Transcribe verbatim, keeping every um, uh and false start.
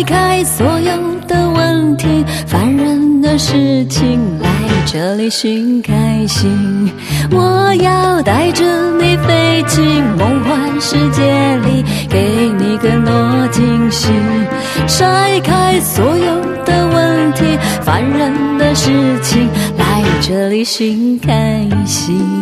开所有的问题，烦人的事情，来这里寻开心。我要带着你飞进梦幻世界里，给你更多惊喜，甩开所有的问题，烦人的事情，来这里寻开心。